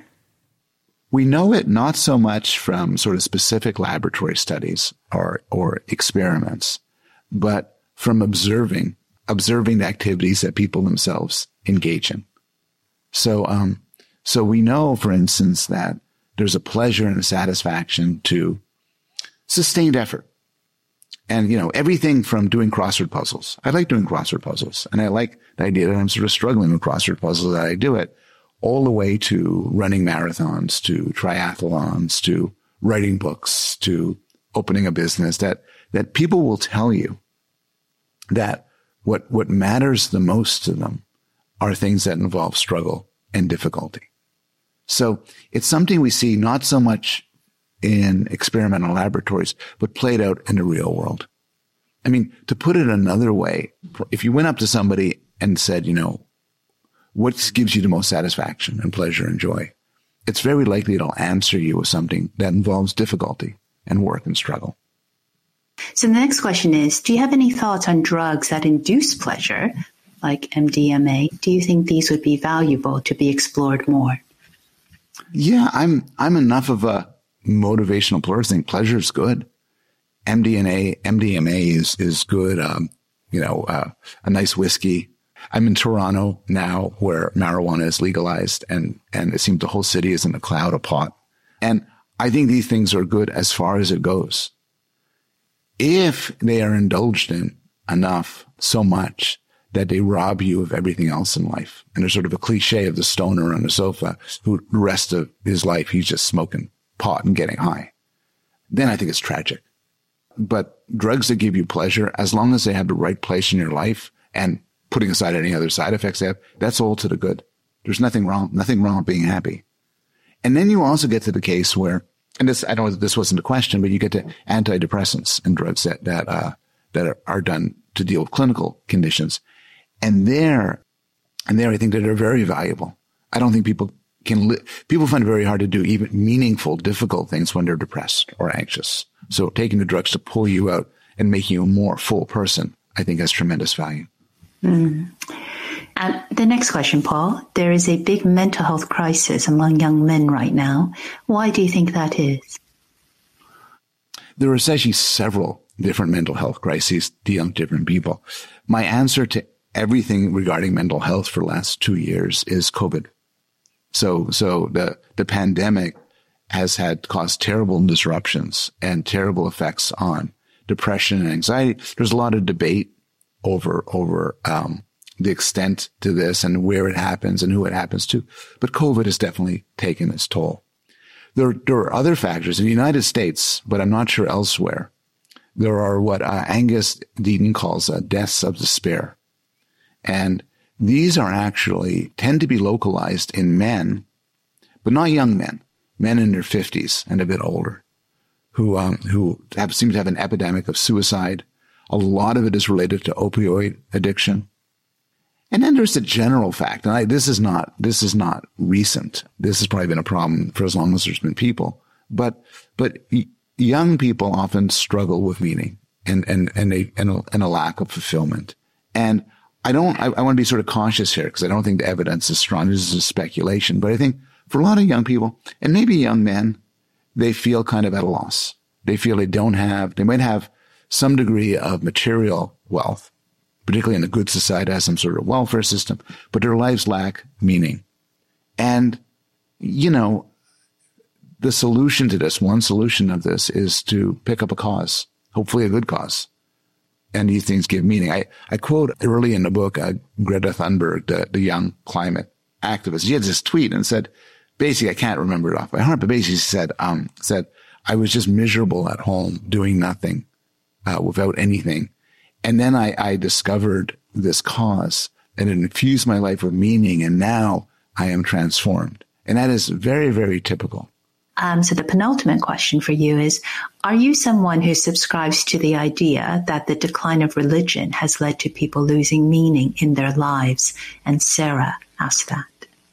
We know it not so much from sort of specific laboratory studies or, or experiments, but from observing, observing the activities that people themselves engage in. So, um, so we know, for instance, that there's a pleasure and a satisfaction to sustained effort. And, you know, everything from doing crossword puzzles. I like doing crossword puzzles, and I like the idea that I'm sort of struggling with crossword puzzles, that I do it, all the way to running marathons, to triathlons, to writing books, to opening a business, that, that people will tell you that what, what matters the most to them are things that involve struggle and difficulty. So it's something we see not so much in experimental laboratories, but played out in the real world. I mean, to put it another way, if you went up to somebody and said, you know, what gives you the most satisfaction and pleasure and joy? It's very likely it'll answer you with something that involves difficulty and work and struggle. So the next question is, do you have any thoughts on drugs that induce pleasure, like M D M A? Do you think these would be valuable to be explored more? Yeah, I'm I'm enough of a motivational pluralist. I think pleasure is good. M D M A, M D M A is is good. Um, you know, uh, a nice whiskey. I'm in Toronto now, where marijuana is legalized, and and it seems the whole city is in a cloud of pot. And I think these things are good as far as it goes, if they are indulged in enough, so much that they rob you of everything else in life. And there's sort of a cliche of the stoner on the sofa who the rest of his life he's just smoking pot and getting high. Then I think it's tragic. But drugs that give you pleasure, as long as they have the right place in your life, and putting aside any other side effects they have, that's all to the good. There's nothing wrong, nothing wrong with being happy. And then you also get to the case where, and this, I know this wasn't a question, but you get to antidepressants and drugs that, that, uh, that are, are done to deal with clinical conditions. And there, and there I think that they're very valuable. I don't think people can, li- people find it very hard to do even meaningful, difficult things when they're depressed or anxious. So taking the drugs to pull you out and making you a more full person, I think has tremendous value. Mm. And the next question, Paul. There is a big mental health crisis among young men right now. Why do you think that is? There are essentially several different mental health crises to young different people. My answer to everything regarding mental health for the last two years is COVID. So, so the, the pandemic has had caused terrible disruptions and terrible effects on depression and anxiety. There's a lot of debate over, over, um, the extent to this and where it happens and who it happens to. But COVID has definitely taken its toll. There, there are other factors in the United States, but I'm not sure elsewhere. There are what uh, Angus Deaton calls uh, deaths of despair. And these are actually tend to be localized in men, but not young men, men in their fifties and a bit older, who um, who have, seem to have an epidemic of suicide. A lot of it is related to opioid addiction. And then there's the general fact, and I, this is not this is not recent. This has probably been a problem for as long as there's been people. But but y- young people often struggle with meaning and and and a and a, and a lack of fulfillment. And I don't. I, I want to be sort of cautious here because I don't think the evidence is strong. This is a speculation, but I think for a lot of young people and maybe young men, they feel kind of at a loss. They feel they don't have. They might have some degree of material wealth, particularly in a good society, has some sort of welfare system, but their lives lack meaning. And, you know, the solution to this, one solution of this is to pick up a cause, hopefully a good cause. And these things give meaning. I, I quote early in the book, uh, Greta Thunberg, the, the young climate activist. She had this tweet and said, basically, I can't remember it off by heart, but basically she said, um, said, I was just miserable at home doing nothing, uh, without anything. And then I, I discovered this cause and it infused my life with meaning. And now I am transformed. And that is very, very typical. Um, so the penultimate question for you is, are you someone who subscribes to the idea that the decline of religion has led to people losing meaning in their lives? And Sarah asked that.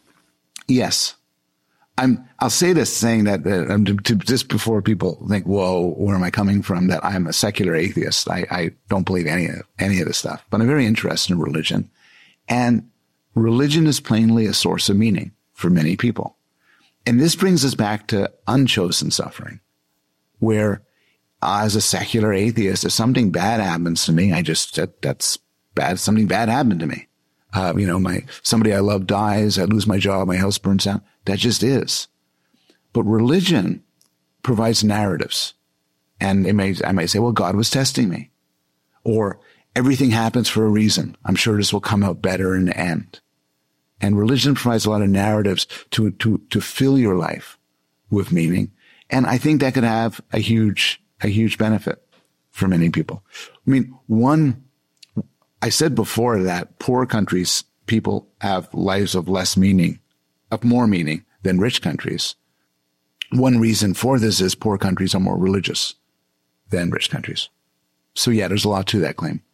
Yes. I'm, I'll say this saying that, uh, to, to, just before people think, whoa, where am I coming from? That I'm a secular atheist. I, I don't believe any of, any of this stuff, but I'm very interested in religion. And religion is plainly a source of meaning for many people. And this brings us back to unchosen suffering, where uh, as a secular atheist, if something bad happens to me, I just, that, that's bad. Something bad happened to me. Uh, you know, my, somebody I love dies, I lose my job, my house burns down. That just is. But religion provides narratives. And it may, I may say, well, God was testing me. Or everything happens for a reason. I'm sure this will come out better in the end. And religion provides a lot of narratives to, to, to fill your life with meaning. And I think that could have a huge, a huge benefit for many people. I mean, one, I said before that poor countries, people have lives of less meaning, of more meaning than rich countries. One reason for this is poor countries are more religious than rich countries. So yeah, there's a lot to that claim.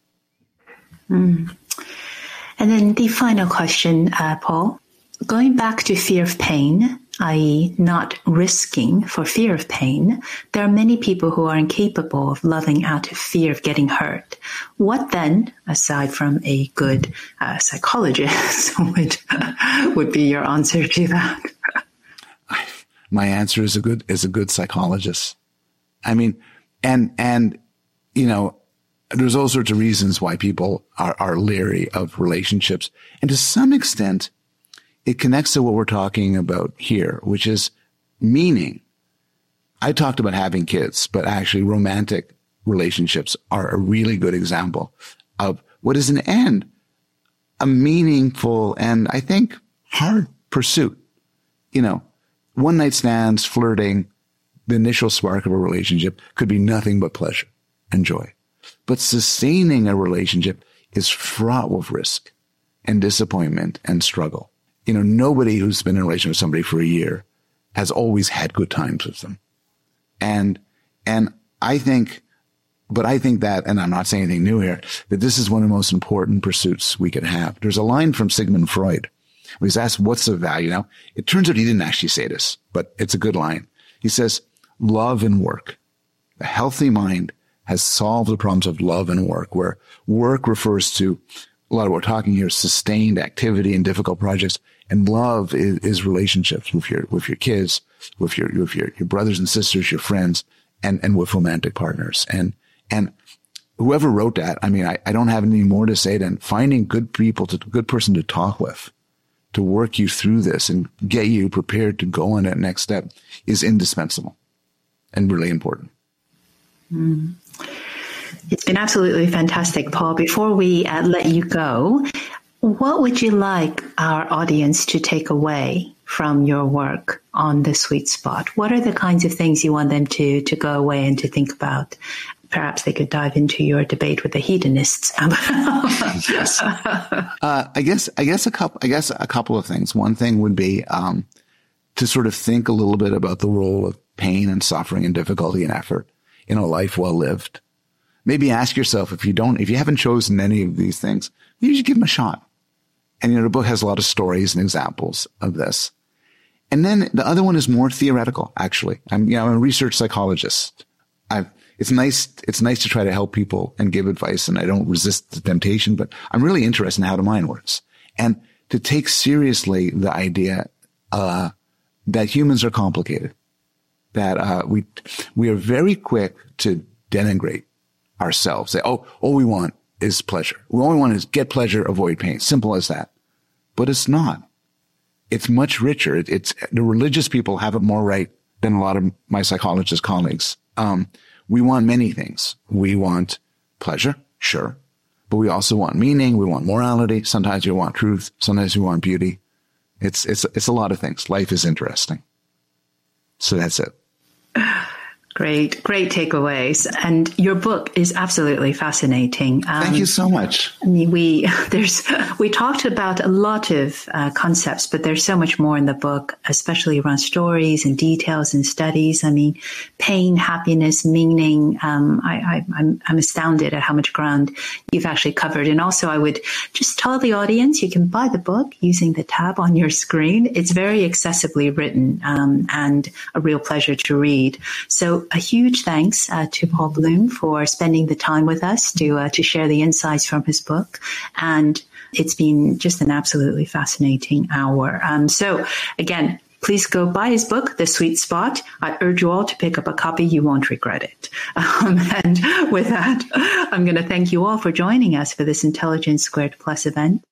Mm. And then the final question, uh, Paul, going back to fear of pain, that is not risking for fear of pain, there are many people who are incapable of loving out of fear of getting hurt. What then, aside from a good uh, psychologist, would, would be your answer to that? My answer is a good, is a good psychologist. I mean, and, and, you know, there's all sorts of reasons why people are, are leery of relationships. And to some extent, it connects to what we're talking about here, which is meaning. I talked about having kids, but actually romantic relationships are a really good example of what is in the end a meaningful and I think hard pursuit. You know, one night stands, flirting, the initial spark of a relationship could be nothing but pleasure and joy. But sustaining a relationship is fraught with risk and disappointment and struggle. You know, nobody who's been in a relationship with somebody for a year has always had good times with them. And, and I think, but I think that, and I'm not saying anything new here, that this is one of the most important pursuits we could have. There's a line from Sigmund Freud. He was asked, what's the value? Now, it turns out he didn't actually say this, but it's a good line. He says, love and work. A healthy mind has solved the problems of love and work, where work refers to a lot of what we're talking here is sustained activity and difficult projects. And love is, is relationships with your, with your kids, with your, with your, your brothers and sisters, your friends, and, and with romantic partners. And, and whoever wrote that, I mean, I, I don't have any more to say than finding good people, to good person to talk with, to work you through this and get you prepared to go on that next step is indispensable and really important. Mm. It's been absolutely fantastic, Paul. Before we uh, let you go, what would you like our audience to take away from your work on The Sweet Spot? What are the kinds of things you want them to, to go away and to think about? Perhaps they could dive into your debate with the hedonists. Yes. Uh, I guess, I guess a couple, I guess a couple of things. One thing would be, um, to sort of think a little bit about the role of pain and suffering and difficulty and effort in a life well lived. Maybe ask yourself, if you don't, if you haven't chosen any of these things, you should give them a shot. And, you know, the book has a lot of stories and examples of this. And then the other one is more theoretical, actually. I'm, you know, I'm a research psychologist. I've, It's nice, it's nice to try to help people and give advice, and I don't resist the temptation, but I'm really interested in how the mind works. And to take seriously the idea, uh, that humans are complicated, that, uh, we, we are very quick to denigrate ourselves. Say, oh, all we want is pleasure. All we want is get pleasure, avoid pain. Simple as that. But it's not. It's much richer. It, it's, the religious people have it more right than a lot of my psychologist colleagues. Um, We want many things. We want pleasure, sure, but we also want meaning. We want morality. Sometimes we want truth. Sometimes we want beauty. It's, it's, it's a lot of things. Life is interesting. So that's it. Great, great takeaways. And your book is absolutely fascinating. Um, Thank you so much. I mean, we, there's, we talked about a lot of uh, concepts, but there's so much more in the book, especially around stories and details and studies. I mean, pain, happiness, meaning. Um, I, I, I'm, I'm astounded at how much ground you've actually covered. And also I would just tell the audience, you can buy the book using the tab on your screen. It's very accessibly written, um, and a real pleasure to read. So a huge thanks uh, to Paul Bloom for spending the time with us to uh, to share the insights from his book. And it's been just an absolutely fascinating hour. Um, so again, please go buy his book, The Sweet Spot. I urge you all to pick up a copy. You won't regret it. Um, and with that, I'm going to thank you all for joining us for this Intelligence Squared Plus event.